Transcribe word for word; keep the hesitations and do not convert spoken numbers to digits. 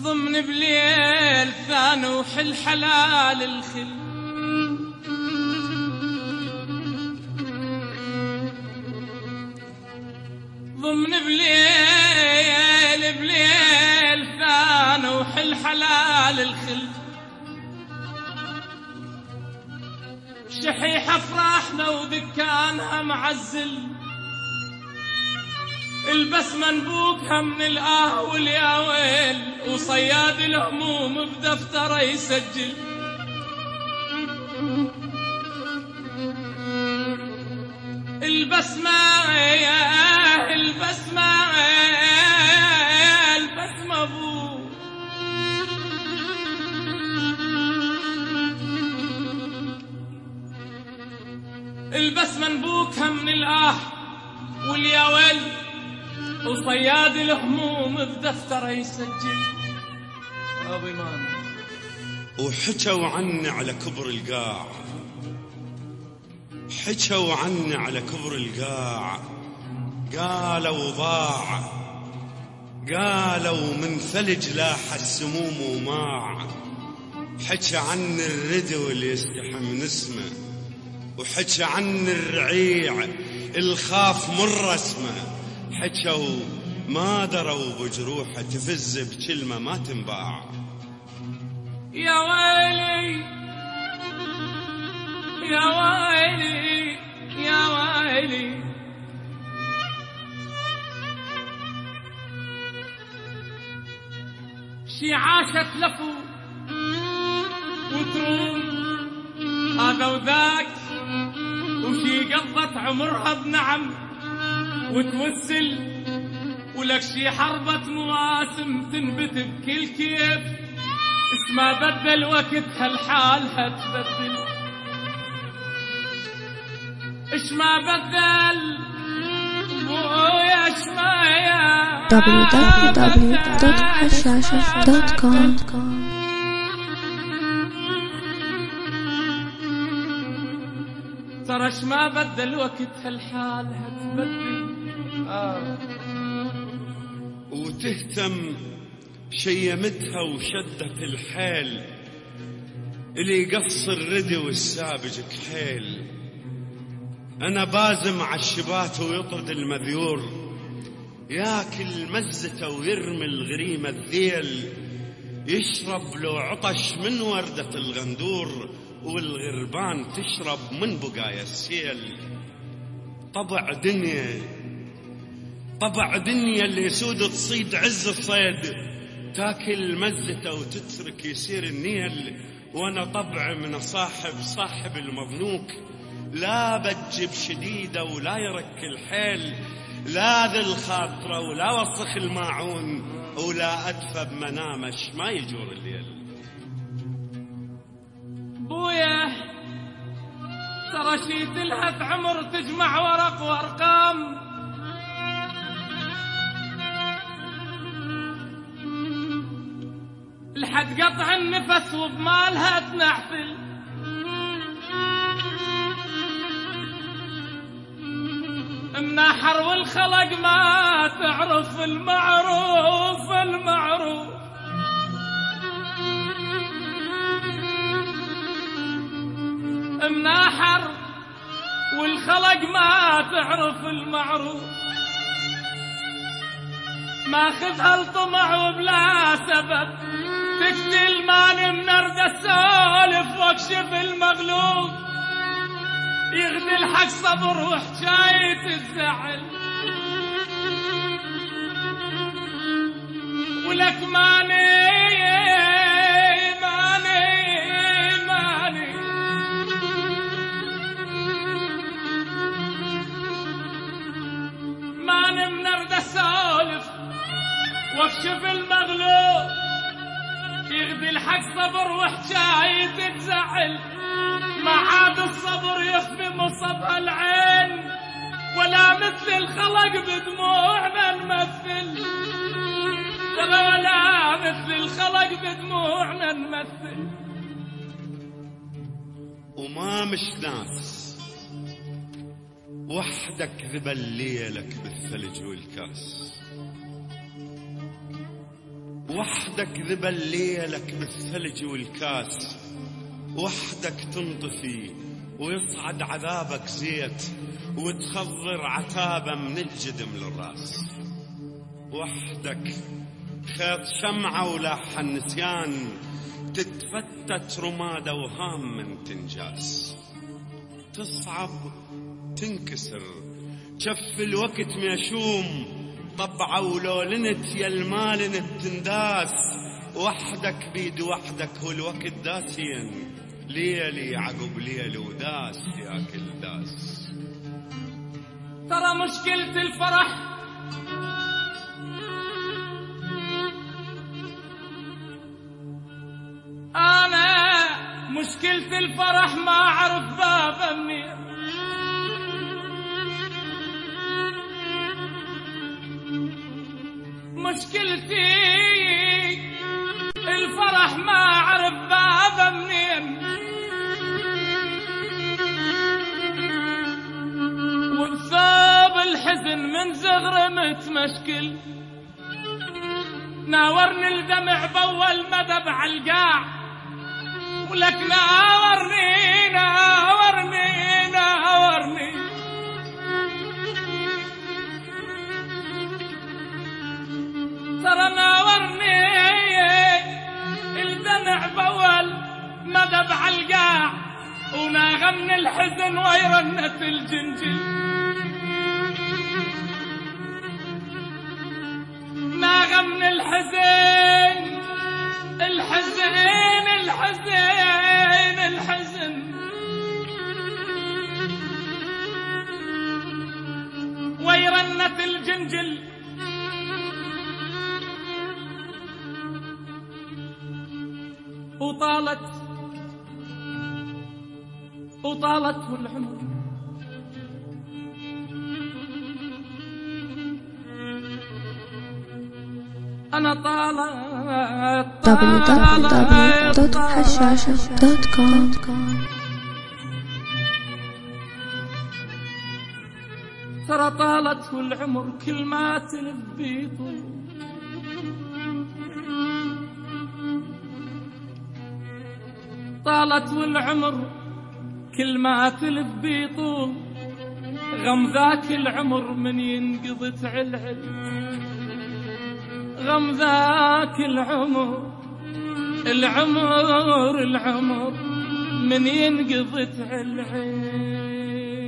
ضمن بليل ثاني وحل حلال الخل، ضمن بليل بليل ثاني وحل حلال الخل، شحيح افراحنا ودكانها معزل، البس منبوكها من الآه واليا ويل، وصياد الهموم بدفتره يسجل. البسمة يا البسمة البسمة ابو البسمة منبوكها من الآه واليا ويل، وصياد الهموم بدفتره يسجل. ابو ايمان وحكوا عني على كبر القاع، حكوا عني على كبر القاع، قالوا ضاع، قالوا من ثلج لاح السموم وماع، حكى عني الردي واللي يستحي من اسمه، وحكى عني الرعيع الخاف مر اسمه، حكوا ما دروا بجروحه تفز بكلمة ما تنباع. يا ويلي يا ويلي يا ويلي، شي عاشت لفو وتروم هذا وذاك، وشي قضت عمرها بنعم وتوسل، ولك شي حربة مواسم تنبت بكل كيف، اسما بدل وقتها الحالها تبدل، اش ما بدل بويا اش ما يا دبليو دبليو دبليو دوت حشاشة دوت كوم. ترى اش ما بدل وقتها الحالها تبدل. آه. وتهتم شيمتها وشدت الحيل، اللي يقص الردي والسابج كحيل، أنا بازم عالشبات ويطرد المذيور، ياكل مزته ويرمي الغريمة الذيل، يشرب لو عطش من وردة الغندور، والغربان تشرب من بقايا السيل. طبع دنيا طبع دنيا اللي يسود تصيد عز الصيد، تاكل مزته وتترك يصير النيل، وانا طبع من صاحب صاحب المظنوك، لا بتجب شديدة ولا يرك الحيل، لا ذي الخاطرة ولا وسخ الماعون، ولا أدفى بمنامش ما يجور الليل. بويا ترى شي تلهث عمر تجمع ورق وارقام، لحد قطع النفس وبمالها تنحفل، مناحر والخلق ما تعرف المعروف المعروف، مناحر والخلق ما تعرف المعروف، ماخذها الطمع وبلا سبب، تقتل ماني منرد السالف واكشف المغلوب، يغدي الحق صبر وحكاية الزعل، ولك ماني ماني ماني ماني منرد السالف واكشف المغلوب، يغدي الحق صبر وحكاية تزعل، ما عاد الصبر يخفي مصبها العين، ولا مثل الخلق بدموعنا نمثل، ولا ولا مثل الخلق بدموعنا نمثل. وما مش ناس وحدك ذبل ليلك بالثلج والكاس، وحدك ذبل ليلك بالثلج والكاس، وحدك تنطفي ويصعد عذابك زيت، وتخضر عتابة من الجدم للراس. وحدك خيط شمعة ولاح النسيان، تتفتت رماد أوهام من تنجاس. تصعب تنكسر شف الوقت ميشوم، طبعا ولو لنت يا المالنت تنداس. وحدك بيد وحدك هو الوقت داسين، ليلي عقب ليل وداس يا كل داس. ترى مشكلة الفرح أنا مشكلة الفرح ما أعرف بابا منين. مشكلتي الفرح ما أعرف بابا منين، وبثوب الحزن من زغرة متمشكل. ناورني الدمع بأول مدى عالقاع، ولك ناورني ناورني ناورني. ترى ناورني الدمع بأول مدى عالقاع، وناغمني الحزن ويرنة الجنجل. ناغمني الحزن الحزن الحزن الحزن، ويرنة الجنجل. وطالت وطالت العمر أنا طالت دبليو دبليو دبليو دوت حشاشة دوت كوم. ترى طالت العمر كل ما تلف بيطول، طالت والعمر كل ما تلف بيطول. غم ذاك العمر من ينقضي تعلعل، غم ذاك العمر العمر العمر من ينقضي تعلعل.